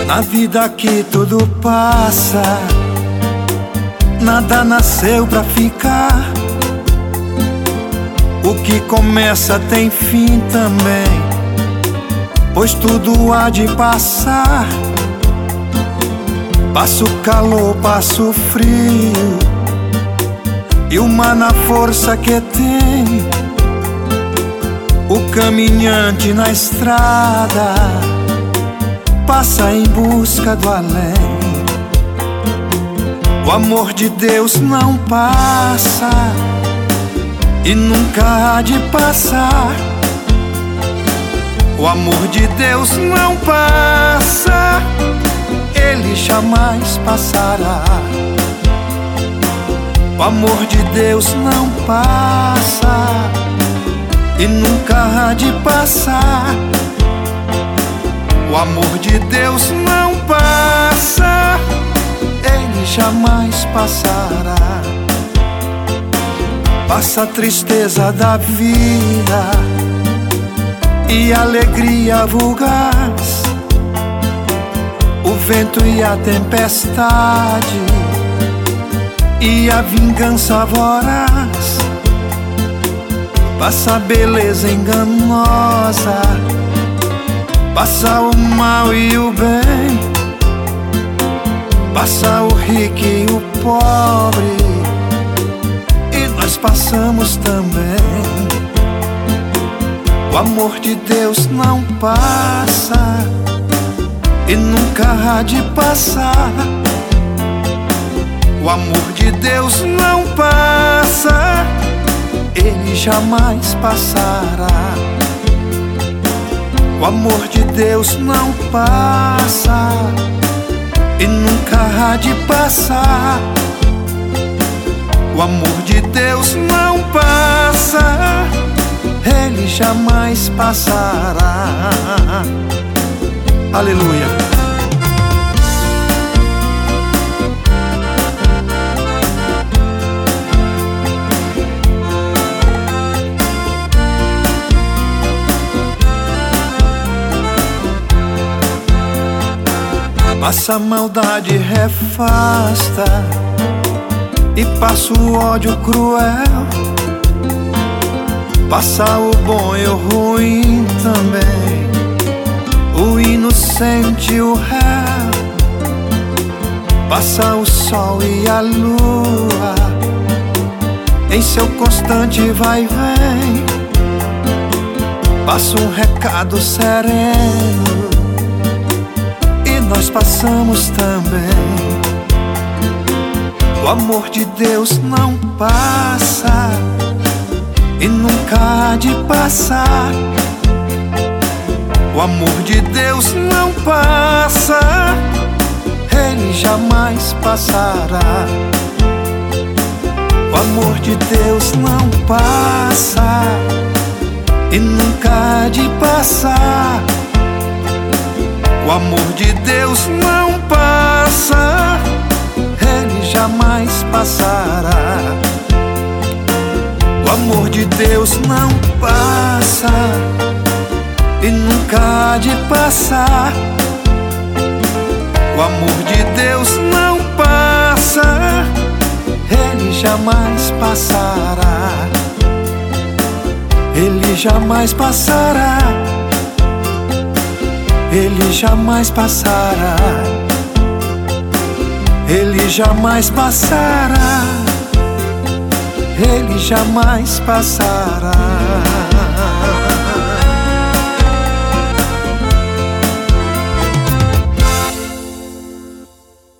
Na vida aqui tudo passa, nada nasceu pra ficar. O que começa tem fim também, pois tudo há de passar. Passa o calor, passa o frio, e uma na força que tem o caminhante na estrada, passa em busca do além. O amor de Deus não passa e nunca há de passar. O amor de Deus não passa, ele jamais passará. O amor de Deus não passa e nunca há de passar. O amor de Deus não passa, ele jamais passará. Passa a tristeza da vida e a alegria fugaz, o vento e a tempestade e a vingança voraz. Passa a beleza enganosa, passa o mal e o bem, passa o rico e o pobre, e nós passamos também. O amor de Deus não passa e nunca há de passar. O amor de Deus não passa, ele jamais passará. O amor de Deus não passa e nunca há de passar. O amor de Deus não passa, ele jamais passará. Aleluia. Passa a maldade, refasta, e passa o ódio cruel. Passa o bom e o ruim também, o inocente e o réu. Passa o sol e a lua em seu constante vai e vem. Passa um recado sereno, nós passamos também. O amor de Deus não passa e nunca há de passar. O amor de Deus não passa, ele jamais passará. O amor de Deus não passa e nunca há de passar. O amor de Deus não passa, ele jamais passará. O amor de Deus não passa e nunca há de passar. O amor de Deus não passa, ele jamais passará. Ele jamais passará. Ele jamais passará. Ele jamais passará. Ele jamais passará.